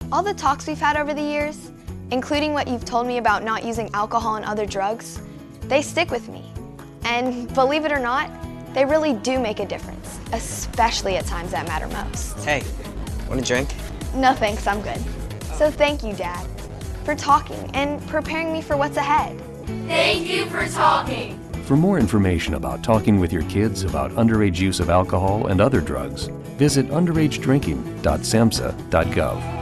All the talks we've had over the years, including what you've told me about not using alcohol and other drugs, they stick with me. And believe it or not, they really do make a difference, especially at times that matter most. Hey, want a drink? No thanks, I'm good. So thank you, Dad, for talking and preparing me for what's ahead. Thank you for talking. For more information about talking with your kids about underage use of alcohol and other drugs, visit underagedrinking.samhsa.gov.